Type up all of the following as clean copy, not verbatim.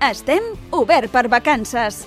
Estem obert per vacances.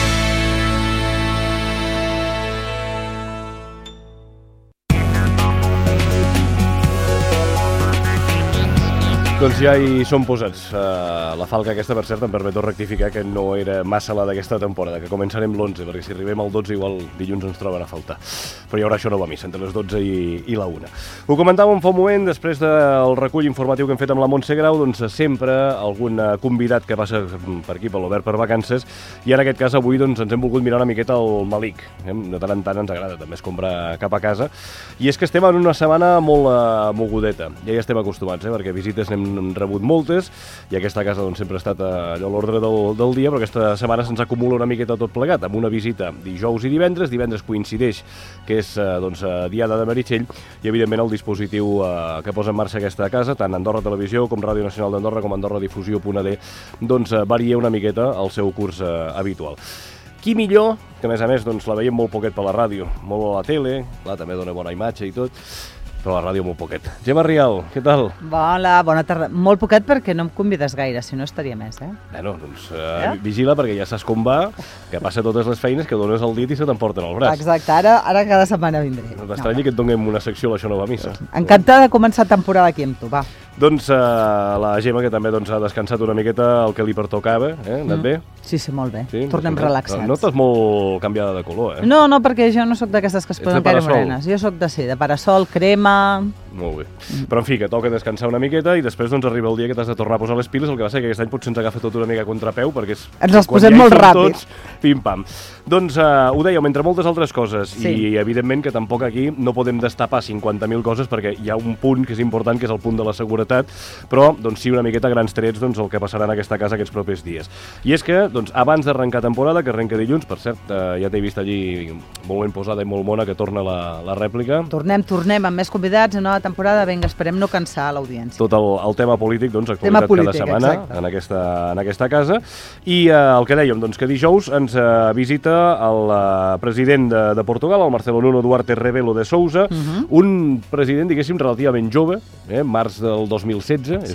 Doncs ja hi som posats. La falca aquesta, per cert, em permeto rectificar que no era massa la d'aquesta temporada, que començarem l'11, perquè si arribem al 12 igual dilluns ens troben a faltar. Però hi haurà això no va missa, entre les 12 i la 1. Ho comentàvem fa un moment, després del recull informatiu que hem fet amb la Montse Grau, doncs sempre algun convidat que passa per aquí, per l'Obert per Vacances, i en aquest cas avui doncs, ens hem volgut mirar una miqueta al Malik. De tant en tant ens agrada també escombrar cap a casa. I és que estem en una setmana molt mogudeta. Ja hi estem acostumats, perquè visites n'hem rebut moltes, i aquesta casa doncs, sempre ha estat allò a l'ordre del dia, però aquesta setmana se'ns acumula una miqueta tot plegat, amb una visita dijous i divendres. Divendres coincideix que és Diada de Meritxell, i evidentment el dispositiu que posa en marxa aquesta casa, tant Andorra Televisió com Ràdio Nacional d'Andorra com Andorra Difusió.d, doncs varia una miqueta el seu curs habitual. Qui millor, que a més doncs, la veiem molt poquet per la ràdio, molt a la tele, clar, també dona bona imatge i tot, però a la ràdio molt poquet. Gemma Rial, què tal? Hola, bona tarda. Molt poquet perquè no em convides gaire, si no estaria més, Bueno, doncs vigila perquè ja saps com va, que passa totes les feines, que dones el dit i se t'emporten al braç. Exacte, ara cada setmana vindré. No t'estranyi que et donem una secció a l'Això no va a missa. Encantada de començar temporada aquí amb tu, va. Doncs la Gemma, que també ha descansat una miqueta el que li pertocava, anat bé? Sí, molt bé. Sí? Tornem relaxats. No estàs molt canviada de color, No, perquè jo no sóc d'aquestes que es poden caure morenes. Jo sóc de parasol, crema... Molt bé. Però, en fi, que toca descansar una miqueta i després doncs, arriba el dia que t'has de tornar a posar les piles. El que va ser que aquest any potser ens agafa tot una mica a contrapeu, perquè ens els posem molt ràpid. Pim-pam. Doncs ho dèiem, entre moltes altres coses, i evidentment que tampoc aquí no podem destapar 50.000 coses, perquè hi ha un punt que és important, que és el punt de la seguretat, però doncs, sí, una miqueta grans trets doncs, el que passarà en aquesta casa aquests propers dies. I és que, doncs, abans d'arrencar temporada, que arrenca dilluns, per cert, ja t'he vist allí molt ben posada i molt mona, que torna la rèplica. Tornem amb més convidats, nova temporada, vinga, esperem no cansar l'audiència. Tot el tema polític, doncs, actualitat cada setmana en aquesta casa. I el que dèiem, doncs, que dijous ens visita el president de Portugal, el Marcelo Nuno Duarte Rebelo de Sousa, un president, diguéssim, relativament jove, març del 2016,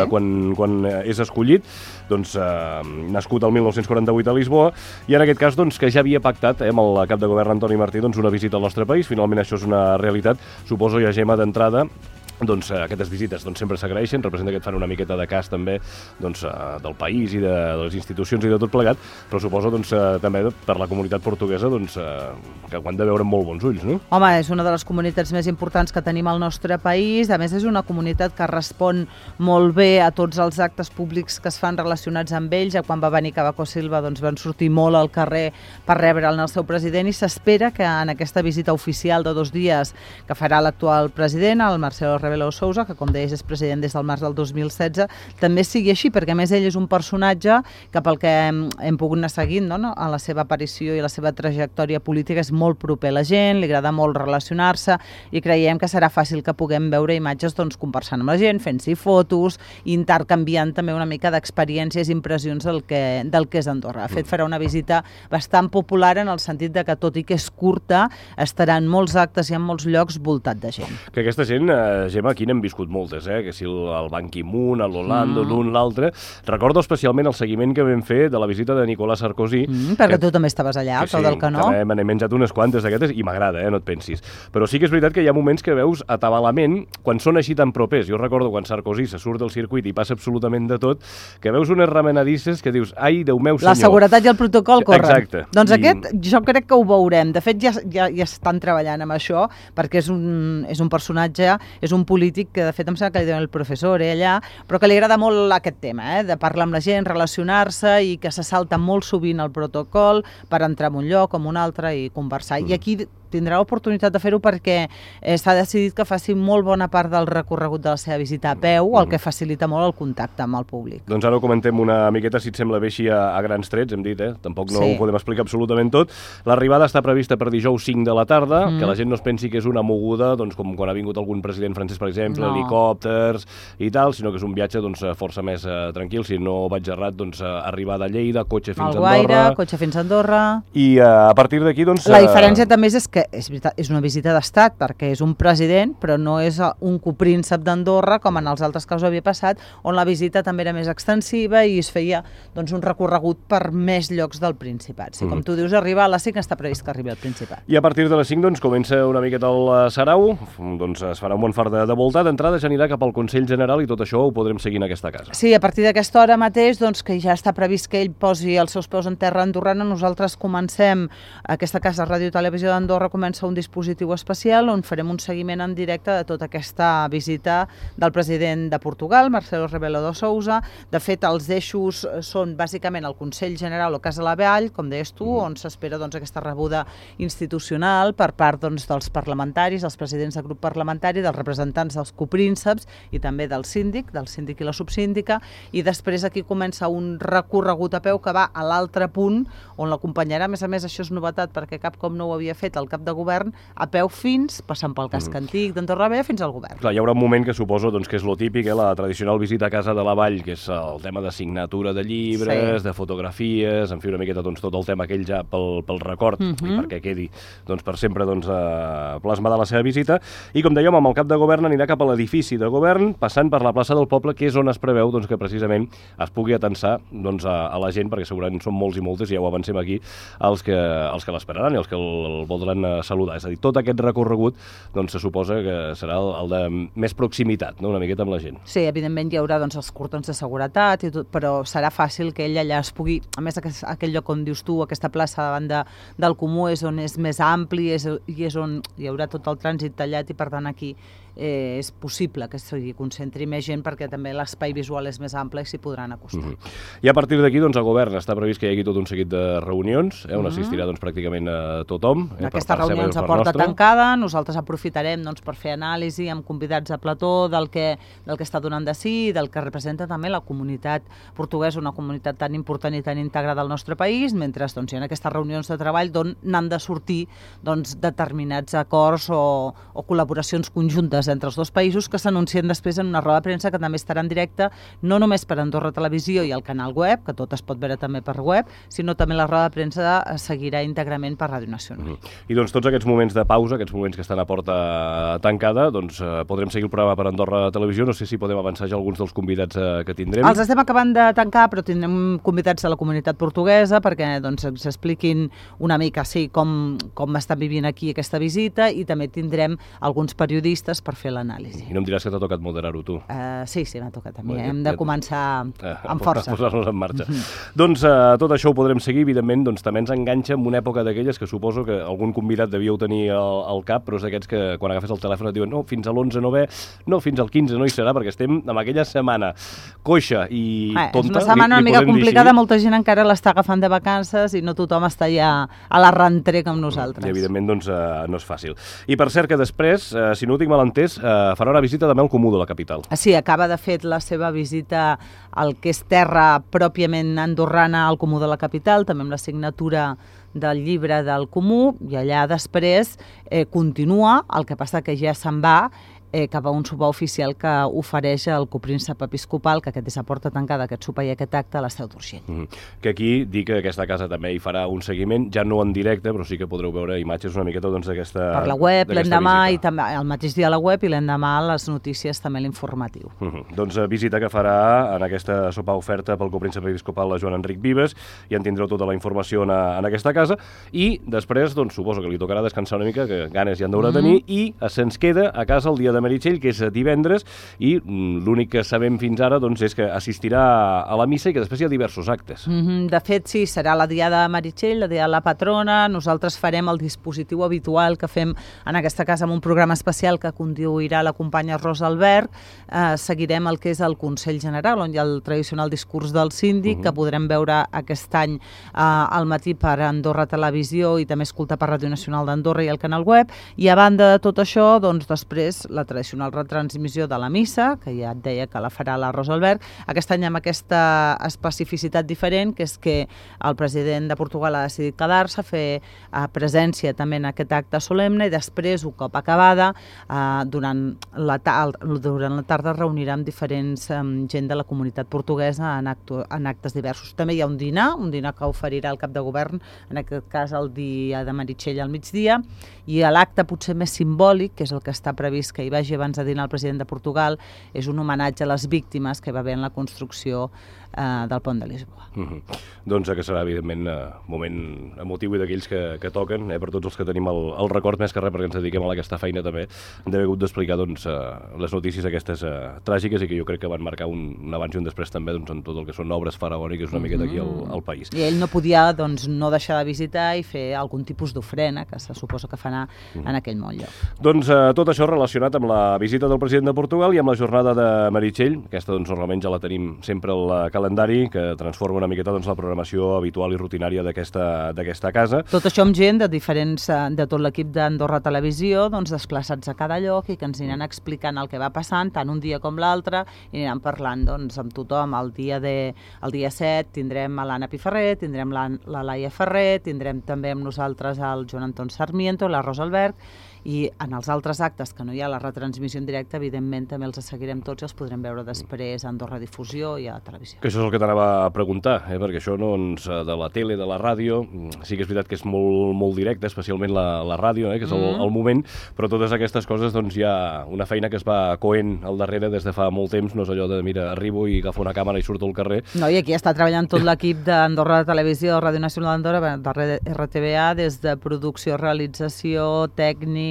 quan és escollit, doncs, nascut el 1948 a Lisboa, i en aquest cas doncs, que ja havia pactat amb el cap de govern Antoni Martí doncs, una visita al nostre país. Finalment això és una realitat. Suposo ja, Gemma, d'entrada, doncs aquestes visites doncs, sempre s'agraeixen, representa que et fan una miqueta de cas també doncs, del país i de les institucions i de tot plegat, però suposo doncs, també per la comunitat portuguesa doncs, que ho han de veure amb molt bons ulls, no? Home, és una de les comunitats més importants que tenim al nostre país. A més, és una comunitat que respon molt bé a tots els actes públics que es fan relacionats amb ells. Quan va venir Cavaco Silva doncs, van sortir molt al carrer per rebre'l el seu president, i s'espera que en aquesta visita oficial de 2 dies que farà l'actual president, el Marcelo Rebelo Sousa, que com deies és president des del març del 2016, també sigui així, perquè a més ell és un personatge que pel que hem pogut anar seguint a la seva aparició i la seva trajectòria política és molt proper a la gent, li agrada molt relacionar-se, i creiem que serà fàcil que puguem veure imatges doncs, conversant amb la gent, fent-s'hi fotos, intercanviant també una mica d'experiències i impressions del que és Andorra. De fet, farà una visita bastant popular en el sentit de que, tot i que és curta, estarà en molts actes i en molts llocs voltat de gent. Que aquesta gent, Gemma, aquí n'hem viscut moltes, que si el Ban Ki-moon, l'Hollande, l'un, l'altre. Recordo especialment el seguiment que vam fer de la visita de Nicolas Sarkozy. Perquè tu també estaves allà, al peu del canó. Sí, me n'he menjat unes quantes d'aquestes i m'agrada, no et pensis. Però sí que és veritat que hi ha moments que veus atabalament quan són així tan propers. Jo recordo quan Sarkozy se surt del circuit i passa absolutament de tot, que veus unes remenadisses que dius, ai, Déu meu senyor. La seguretat i el protocol corren. Exacte. Doncs aquest jo crec que ho veurem. De fet, ja estan treballant amb això, perquè és un personatge, és un polític que de fet em sembla que li diuen el professor allà, però que li agrada molt aquest tema, de parlar amb la gent, relacionar-se, i que se salta molt sovint el protocol per entrar en un lloc o en un altre i conversar. I aquí tindrà l'oportunitat de fer-ho perquè s'ha decidit que faci molt bona part del recorregut de la seva visita a peu, el que facilita molt el contacte amb el públic. Doncs ara ho comentem una miqueta, si et sembla bé, així a grans trets, hem dit, tampoc no ho podem explicar absolutament tot. L'arribada està prevista per dijous 5 de la tarda, que la gent no es pensi que és una moguda, doncs, com quan ha vingut algun president francès, per exemple, helicòpters i tal, sinó que és un viatge doncs, força més tranquil. Si no vaig errat, doncs, arribada a Lleida, cotxe fins a Andorra. Cotxe fins a Andorra. I a partir d'aquí, doncs... La diferència també és que que és veritat, és una visita d'estat perquè és un president, però no és un copríncep d'Andorra com en els altres casos havia passat, on la visita també era més extensiva i es feia doncs, un recorregut per més llocs del Principat. Si, com tu dius, arriba a les 5, està previst que arribi al Principat. I a partir de les 5 doncs, comença una miqueta el sarau, doncs es farà un bon fart de volta, d'entrada ja anirà cap al Consell General i tot això ho podrem seguir en aquesta casa. Sí, a partir d'aquesta hora mateix, doncs, que ja està previst que ell posi els seus peus en terra andorrana, nosaltres comencem, aquesta casa Ràdio i Televisió d'Andorra comença un dispositiu especial on farem un seguiment en directe de tota aquesta visita del president de Portugal, Marcelo Rebelo de Sousa. De fet, els eixos són bàsicament el Consell General o Casa la Vall, com deies tu, on s'espera doncs, aquesta rebuda institucional per part doncs, dels parlamentaris, els presidents de grup parlamentari, dels representants dels coprínceps i també del síndic i la subsíndica, i després aquí comença un recorregut a peu que va a l'altre punt on l'acompanyarà, a més, això és novetat perquè cap cop no ho havia fet el cap de govern, a peu fins, passant pel casc antic d'Andorra Vella fins al govern. Clar, hi haurà un moment que suposo doncs, que és lo típic, la tradicional visita a Casa de la Vall, que és el tema de signatura de llibres, de fotografies, en fi, una miqueta doncs, tot el tema aquell ja pel record i perquè quedi doncs, per sempre doncs, plasmada la seva visita. I com dèiem, amb el cap de govern anirà cap a l'edifici de govern, passant per la plaça del Poble, que és on es preveu doncs, que precisament es pugui atensar doncs, a la gent, perquè segurament són molts i moltes, i ja ho avancem aquí, els que l'esperaran i els que el voldran saludar. És a dir, tot aquest recorregut doncs, se suposa que serà el de més proximitat, no? Una miqueta amb la gent. Sí, evidentment hi haurà doncs, els cordons de seguretat, i tot, però serà fàcil que ell allà es pugui, a més aquell lloc on dius tu, aquesta plaça davant del Comú és on és més ampli i és on hi haurà tot el trànsit tallat i per tant aquí és possible que s'hi concentri més gent perquè també l'espai visual és més ample i s'hi podran acostar. I a partir d'aquí, doncs, el govern està previst que hi hagi tot un seguit de reunions, on assistirà doncs, pràcticament tothom. Aquesta reunió ens a porta tancada, nosaltres aprofitarem doncs, per fer anàlisi amb convidats a plató del que està donant de si, del que representa també la comunitat portuguesa, una comunitat tan important i tan integrada al nostre país, mentre doncs, hi ha aquestes reunions de treball d'on n'han de sortir doncs, determinats acords o col·laboracions conjuntes entre els dos països que s'anuncien després en una roda de premsa que també estarà en directe, no només per Andorra Televisió i el canal web, que tot es pot veure també per web, sinó també la roda de premsa seguirà íntegrament per Ràdio Nacional. I doncs tots aquests moments de pausa, aquests moments que estan a porta tancada, doncs podrem seguir el programa per Andorra Televisió. No sé si podem avançar ja alguns dels convidats que tindrem. Els estem acabant de tancar, però tindrem convidats de la comunitat portuguesa perquè doncs, ens expliquin una mica com estan vivint aquí aquesta visita, i també tindrem alguns periodistes per fer l'anàlisi. I no em diràs que t'ha tocat moderar-ho, tu. Sí, m'ha tocat a mi. Hem de començar amb força. Posar-nos en marxa. Doncs tot això ho podrem seguir, evidentment, doncs també ens enganxa en una època d'aquelles que suposo que algun convidat devíeu tenir al cap, però és d'aquests que quan agafes el telèfon et diuen no, fins a l'11 no ve, no, fins al 15 no hi serà, perquè estem en aquella setmana coixa i tonta. És una setmana una mica complicada, molta gent encara l'està agafant de vacances i no tothom està ja a la rentrée com nosaltres. I evidentment doncs no és fàcil. I per cert que després, si no ho tinc mal entès, farà una visita també al Comú de la capital. Sí, acaba de fer la seva visita al que és terra pròpiament andorrana al Comú de la capital, també amb la signatura del llibre del Comú, i allà després continua, el que passa que ja se'n va cap a un sopar oficial que ofereix el copríncep episcopal, que aquest és a porta tancada, aquest sopar i aquest acte a l'Esteu d'Urgell. Que aquí dic que aquesta casa també hi farà un seguiment, ja no en directe, però sí que podreu veure imatges una miqueta doncs, d'aquesta visita. Per la web, l'endemà, i també el mateix dia a la web, i l'endemà les notícies, també l'informatiu. Doncs visita que farà en aquesta sopar oferta pel copríncep episcopal a Joan Enric Vives, i en tindreu tota la informació en aquesta casa, i després doncs, suposo que li tocarà descansar una mica, que ganes ja en deurà tenir, i se'ns queda a casa el dia de Meritxell, que és divendres, i l'únic que sabem fins ara doncs, és que assistirà a la missa i que després hi ha diversos actes. De fet, sí, serà la diada de Meritxell, la diada de la patrona. Nosaltres farem el dispositiu habitual que fem en aquesta casa amb un programa especial que conduirà la companya Rosa Albert. Seguirem el que és el Consell General, on hi ha el tradicional discurs del síndic, que podrem veure aquest any al matí per Andorra Televisió i també escoltar per Ràdio Nacional d'Andorra i el canal web. I a banda de tot això, doncs després la tradicional retransmissió de la missa, que ja et deia que la farà la Rosa Albert, aquest any amb aquesta especificitat diferent, que és que el president de Portugal ha decidit quedar-se, fer presència també en aquest acte solemne, i després, un cop acabada, durant la tarda reunirà amb diferents gent de la comunitat portuguesa en actes diversos. També hi ha un dinar que oferirà el cap de govern, en aquest cas el dia de Meritxell al migdia, i l'acte potser més simbòlic, que és el que està previst que hi vagi abans de dinar el president de Portugal, és un homenatge a les víctimes que va haver en la construcció del pont de Lisboa. Doncs que serà, evidentment, un moment emotiu i d'aquells que toquen, per tots els que tenim el record, més que res perquè ens dediquem a aquesta feina també, d'haver hagut d'explicar les notícies aquestes tràgiques i que jo crec que van marcar un abans i un després també en tot el que són obres faraòniques una miqueta aquí al país. I ell no podia no deixar de visitar i fer algun tipus d'ofrena que se suposa que farà en aquell molt lloc. Doncs tot això relacionat amb la visita del president de Portugal i amb la jornada de Meritxell. Aquesta normalment ja la tenim sempre al calendari, que transforma una miqueta la programació habitual i rutinària d'aquesta casa. Tot això amb gent de tot l'equip d'Andorra Televisió, desplaçats a cada lloc i que ens aniran explicant el que va passant, tant un dia com l'altre, i aniran parlant amb tothom. El dia 7 tindrem a l'Anna Piferrer, tindrem la Laia Ferrer, tindrem també amb nosaltres el Joan Anton Sarmiento, la Rosa Albert, i en els altres actes que no hi ha la retransmissió en directe, evidentment també els seguirem tots i els podrem veure després a Andorra Difusió i a la televisió. Que això és el que t'anava a preguntar, perquè això de la tele, de la ràdio, sí que és veritat que és molt directe, especialment la ràdio, que és el moment, però totes aquestes coses hi ha una feina que es va coent al darrere des de fa molt temps, no és allò de, mira, arribo i agafo una càmera i surto al carrer. No, i aquí està treballant tot l'equip d'Andorra Televisió, de Ràdio Nacional d'Andorra, de RTBA, des de producció, realització, tècnics,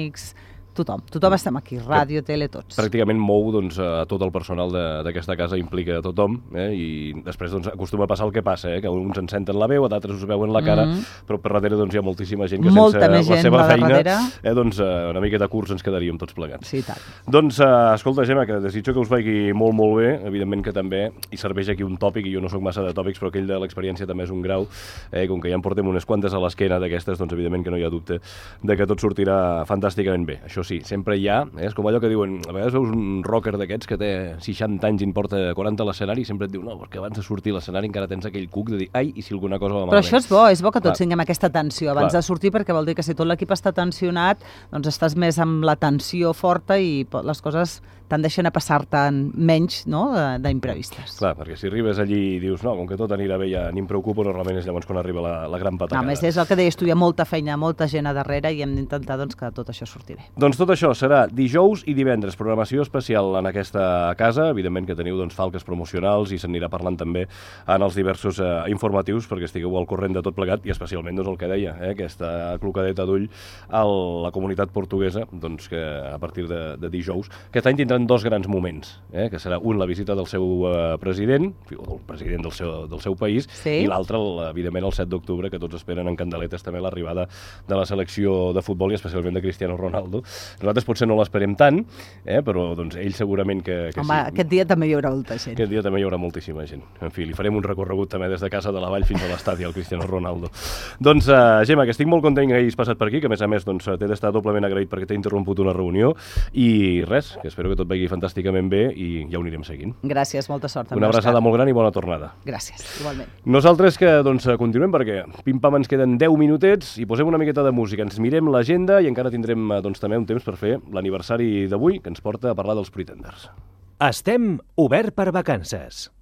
tothom estem aquí, ràdio, tele, tots. Pràcticament mou a tot el personal d'aquesta casa, implica a tothom, i després acostuma a passar el que passa, que uns en senten la veu, a d'altres us veuen la cara, però per darrere hi ha moltíssima gent que sense la seva feina una mica de curs ens quedaríem tots plegats. Sí, tant. Doncs, escolta, Gemma, que desitjo que us vagi molt bé, evidentment que també hi serveix aquí un tòpic, i jo no soc massa de tòpics, però aquell de l'experiència també és un grau, com que ja en portem unes quantes a l'esquena d'aquestes, doncs evidentment que no hi ha dubte de que tot sortirà fantàsticament bé. Això sí, sempre hi ha, és com allò que diuen, a vegades veus un rocker d'aquests que té 60 anys i en porta 40 a l'escenari i sempre et diu, no, perquè abans de sortir a l'escenari encara tens aquell cuc de dir, ai, i si alguna cosa va malament. Però això és bo que tots tinguem aquesta tensió abans de sortir, perquè vol dir que si tot l'equip està tensionat, doncs estàs més amb la tensió forta i les coses tendeixen a passar-te menys d'imprevistes. Clar, perquè si arribes allí i dius, no, com que tot anirà bé ja ni em preocupo, normalment és llavors quan arriba la gran patacada. No, més és el que deies tu, hi ha molta feina, molta gent a darrere i hem d'intentar que tot això surti bé. Doncs tot això serà dijous i divendres, programació especial en aquesta casa, evidentment que teniu falques promocionals i s'anirà parlant també en els diversos informatius perquè estigueu al corrent de tot plegat i especialment el que deia, aquesta clocadeta d'ull a la comunitat portuguesa, que a partir de dijous, aquest any tindran dos grans moments, que serà un la visita del seu president, o del president del seu país, i l'altre, evidentment, el 7 d'octubre, que tots esperen en candeletes també l'arribada de la selecció de futbol i especialment de Cristiano Ronaldo. Nosaltres potser no l'esperem tant, però ell segurament que sí. Home, aquest dia també hi haurà molta gent. Aquest dia també hi haurà moltíssima gent. En fi, li farem un recorregut també des de casa de la Vall fins a l'estadi al Cristiano Ronaldo. Doncs, Gemma, que estic molt content que hagis passat per aquí, que a més t'he d'estar doblement agraït perquè t'he interromput una reunió, i res, que espero que tot vagi fantàsticament bé i ja ho anirem seguint. Gràcies, molta sort. Una abraçada molt gran i bona tornada. Gràcies, igualment. Nosaltres que continuem perquè pim-pam ens queden 10 minutets i posem una miqueta de música. Ens mirem l'agenda i encara tindrem també un temps per fer l'aniversari d'avui que ens porta a parlar dels Pretenders. Estem obert per vacances.